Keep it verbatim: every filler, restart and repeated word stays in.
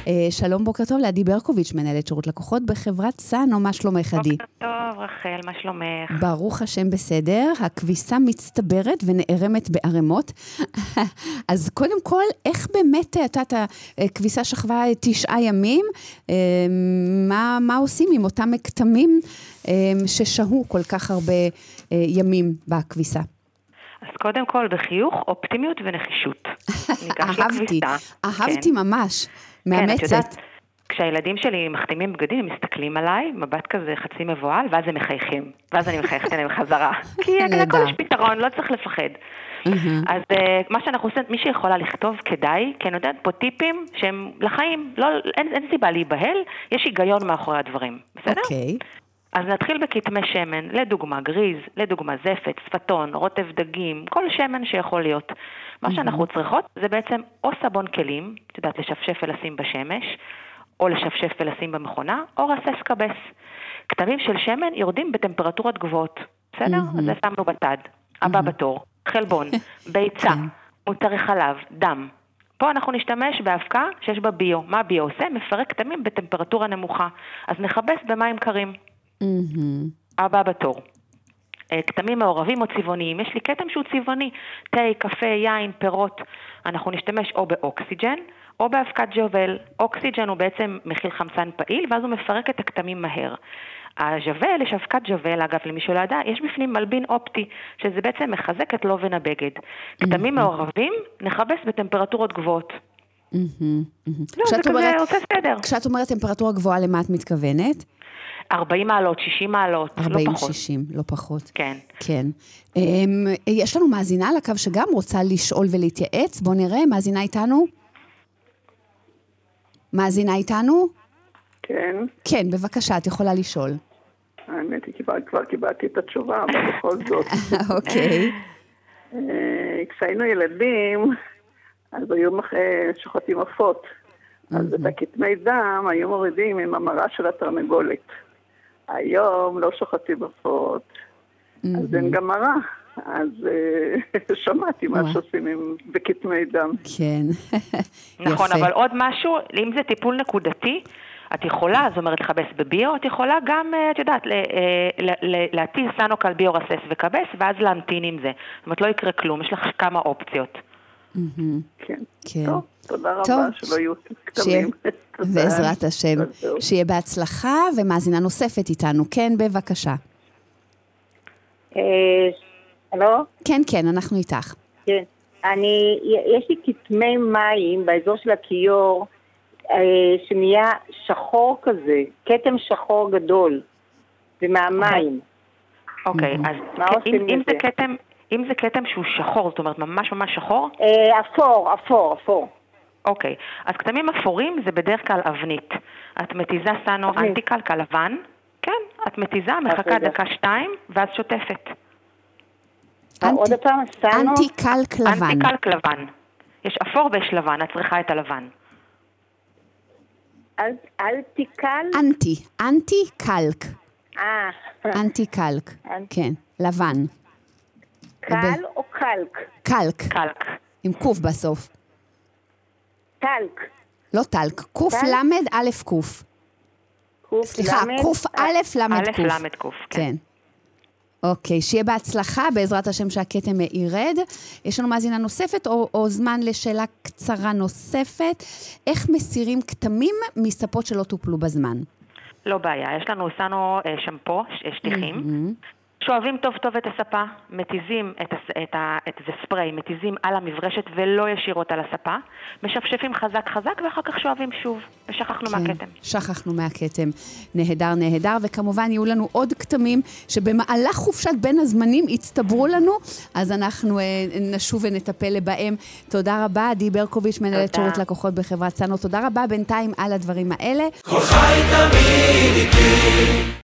שלום, בוקר טוב, לעדי ברקוביץ', מנהלת שירות לקוחות בחברת סאנו. מה שלומך, עדי? בוקר טוב, רחל, מה שלומך? ברוך השם בסדר, הכביסה מצטברת ונערמת בערמות. אז קודם כל, איך באמת, אתה, אתה, הכביסה שכבה תשעה ימים, מה, מה עושים עם אותם כתמים ששהו כל כך הרבה ימים בכביסה? אז קודם כל, בחיוך, אופטימיות ונחישות. אהבתי, אהבתי ממש, מאמצת. כשהילדים שלי מחתימים בגדים, הם מסתכלים עליי, מבט כזה חצי מבועל, ואז הם מחייכים. ואז אני מחייכת עליהם חזרה. כי לכל יש פתרון, לא צריך לפחד. אז מה שאנחנו עושים, מי שיכולה לכתוב כדאי, כי אני יודעת פה טיפים שהם לחיים, אין סיבה להיבהל, יש היגיון מאחורי הדברים. בסדר? אוקיי. אז נתחיל בכתמי שמן, לדוגמה גריז, לדוגמה זפת, שפתון, רוטב דגים, כל שמן שיכול להיות. מה שאנחנו צריכות זה בעצם או סבון כלים, את יודעת, לשפשף ולשים בשמש, או לשפשף ולשים במכונה, או רסס קבס. כתמים של שמן יורדים בטמפרטורות גבוהות, בסדר? אז זה שמנו בצד. הבא בתור, חלבון, ביצה, מוצרי חלב, דם. פה אנחנו נשתמש בהפקה שיש בה ביו. מה ביו עושה? מפרק כתמים בטמפרטורה נמוכה. אז נחבס במים קרים. הבא בתור. כתמים מעורבים או צבעוניים. יש לי כתם שהוא צבעוני. תה, קפה, יין, פירות. אנחנו נשתמש או באוקסיג'ן או בהפקת ג'ובל. אוקסיג'ן הוא בעצם מכיל חמצן פעיל, ואז הוא מפרק את הכתמים מהר. הג'וול, יש הפקת ג'וול, אגב, למי שלא ידע, יש בפנים מלבין אופטי, שזה בעצם מחזק את לובן הבגד. כתמים מעורבים נחבס בטמפרטורות גבוהות. לא, זה כזה עושה סדר. כשאת אומרת טמפרטורה גבוהה, למה את מתכוונת? ארבעים מעלות, שישים מעלות, לא פחות. ארבעים שישים, לא פחות. כן. כן. יש לנו מאזינה על הקו שגם רוצה לשאול ולהתייעץ. בוא נראה, מאזינה איתנו? מאזינה איתנו? כן. כן, בבקשה, את יכולה לשאול. האמת היא, כבר קיבלתי את התשובה, אבל בכל זאת. אוקיי. כשהיינו ילדים, אז היו שוחטים עופות. אז את הכתמי דם היו מורידים עם המרה של התרנגולת. היום לא שוחטים עופות, אז אין גם מרה. אז שמעתי מה שעושים בכתמי דם. כן. נכון, אבל עוד משהו, אם זה טיפול נקודתי, את יכולה, זאת אומרת, לחבס בביו, את יכולה גם, את יודעת, להטיל סנוקל ביו רסס וקבס, ואז להמתין עם זה. זאת אומרת, לא יקרה כלום, יש לך כמה אופציות. כן. טוב, תודה רבה, שלא יהיו כתמים. בעזרת השם. שיהיה בהצלחה, ומאזינה נוספת איתנו. כן, בבקשה. הלו? כן, כן, אנחנו איתך. כן. אני, יש לי כתמי מים באזור של הכיור, שנהיה שחור כזה, כתם שחור גדול, ומהמים. אוקיי, אז אם זה כתם, אם זה כתם שהוא שחור, זאת אומרת ממש ממש שחור? אפור, אפור, אפור. אוקיי, אז כתמים אפורים זה בדרך כלל אבנית. את מתיזה סנו אנטיקלק לבן, כן, את מתיזה, מחכה דקה שתיים, ואז שוטפת. עוד פעם, סנו? אנטיקלק לבן. אנטיקלק לבן. יש אפור ויש לבן, את צריכה את הלבן. אלטיקל? אנטי, אנטיקלק. אה. אנטיקלק, כן, לבן. קל או קלק? קלק. קלק. עם קוף בסוף. טלק. לא טלק, קוף למד א' קוף. סליחה, קוף א' למד קוף. א' למד קוף, כן. אוקיי, שיהיה בהצלחה, בעזרת השם שהכתם ירד. יש לנו מאזינה נוספת, או, או זמן לשאלה קצרה נוספת. איך מסירים כתמים מספות שלא טופלו בזמן? לא בעיה, יש לנו, עשינו שמפו, שטיחים. Mm-hmm. שואבים טוב טוב את הספה, מתיזים את, הס... את, ה... את זה ספרי, מתיזים על המברשת ולא ישירות על הספה, משפשפים חזק חזק ואחר כך שואבים שוב, ושכחנו כן, מהכתם. שכחנו מהכתם. נהדר, נהדר, וכמובן יהיו לנו עוד כתמים שבמהלך חופשת בין הזמנים יצטברו לנו, אז אנחנו אה, נשוב ונטפל בהם. תודה רבה, עדי ברקוביץ', מנהלת שירות לקוחות בחברת סאנו. תודה רבה בינתיים על הדברים האלה. כל חי תמיד איתי.